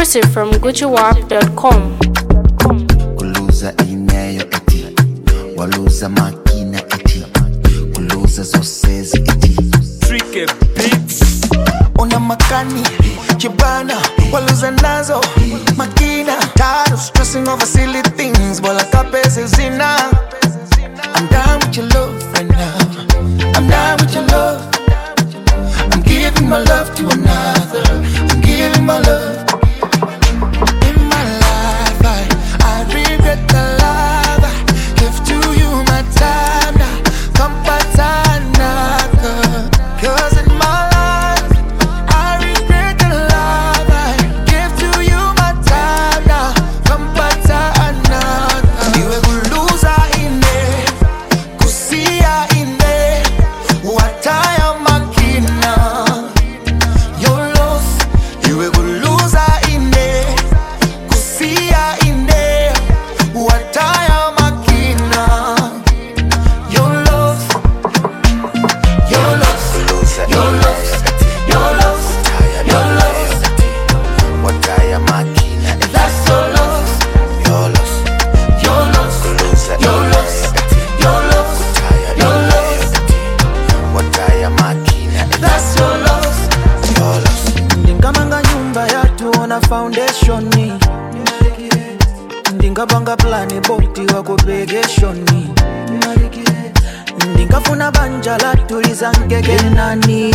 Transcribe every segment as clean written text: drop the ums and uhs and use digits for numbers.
Exclusive from GucciWarp.com. Kuluza ineyo eti, waluza makina eti, kuluza zosezi eti. Tricky beats. Una makani, chibana, waluza nazo, makina. Tired of stressing over silly things, bola kapese zina. I'm down with your love right now. I'm down with your love. I'm giving my love to another. I'm giving my love. In my life, I regret the love I give to you my time now. Come back another. Cause in my life, I regret the love I give to you my time now. Come back another. You will lose in there. Kusia in there. What I am makina. You're lost. You will lose in there. Kusia in there. What I am makina. You're lost. You're lost. You're lost. You're lost. You're lost. What I am makina. That's so lost. You're lost. You're lost. You're lost. You're lost. You're lost. What I am makina. That's so lost. You're lost. Ndingamanga nyumba yatuona foundationi, ndingabanga plani boti wakupegeshoni, ndingafuna banja latuliza ngegenani.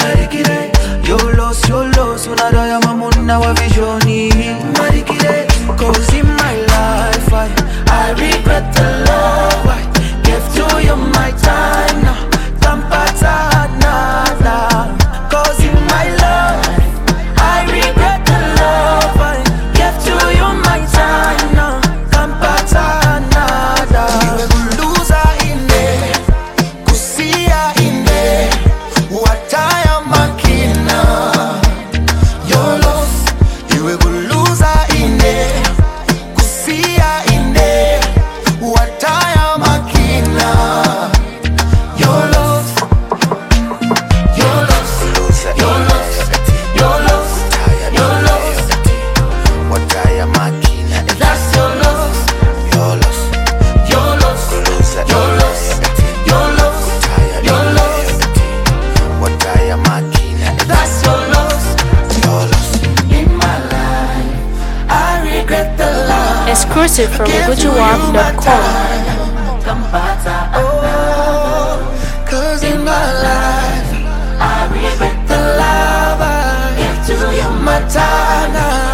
Yolos unadaya mamuna wa visioni. Cause in my life I regret the love I gave to you my time now. Tampata another. Cause in my life I regret the love I gave to you my time now. Tampata another. You will lose in there. Kusia in there. What I am makina. You're lost. You will lose in there. Kusia in there. What I am makina. You're lost. You're lost. You're lost. You're lost. You're lost. What I am makina. That's your lost. You're lost. You're lost. You're lost. You're lost. You're lost. What I am makina. That's your lost. You're lost. In my life, I regret the love. Exclusive from GucciWarp.com. Oh, cause in my life, I regret the love I gave to you my time.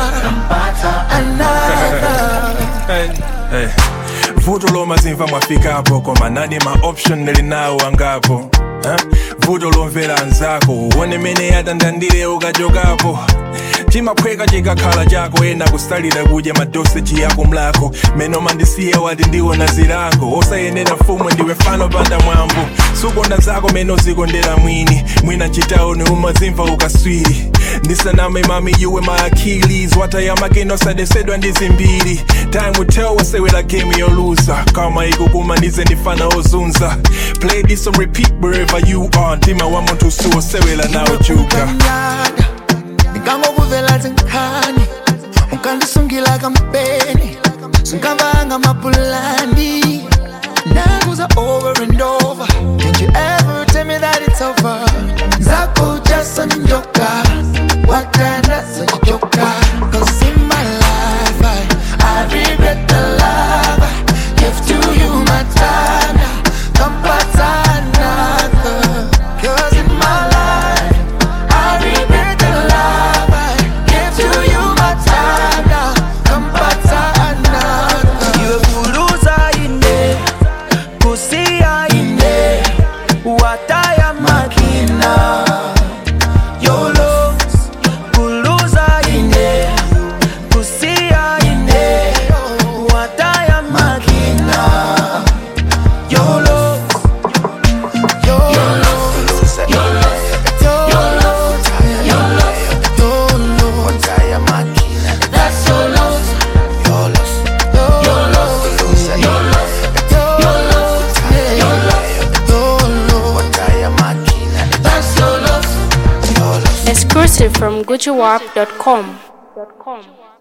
Hey. Vuto lo mazimva mwafika hapo kwa manani ma option nilinao angapo. Vuto lo mvera nzako uone mene yatandandile ukajokapo. Chimapweka chikakhala chako ena kustalira kudya madoseji yako mlako. Meno mandisiye wati ndiwo na zilango. Osayenera mfumwe ndiwe fano panda mwambo. Sukonda zako meno zikondera mwini. Mwina chitaoni umazimva ukaswiri. Ndisaname mami you were my Achilles. Watayamake sadesedwa ndizimbiri. Time will tell wasewera game yo loser. Kama ikukuma ndize ndifana ozunza. Play this on repeat wherever you are. Ndima wa muntu suwo sewera na ujuga. Nikango kuvela zinkani unkandisungila kampeni sungavanga mapulani nakuza over and over. Can't you ever tell me that it's over? Zako jasa ninjoka wakanda zajijoka. Cause in my life I regret the love I gave to you my time now. Kampata another. Cause in my life I regret the love I gave to you my time now. Kampata another. You kuluza ine, kusia ine, wataya makina. Yolos, kuluza ine, kusia ine, wataya makina. Yolos, You're lost. You're lost. You're lost. You're lost. What I am makina. That's your lost. You're lost. You're lost. You're lost. You're lost. You're lost. What I am makina. That's your lost. You're lost. Exclusive from GucciWarp.com. gujiwap.com.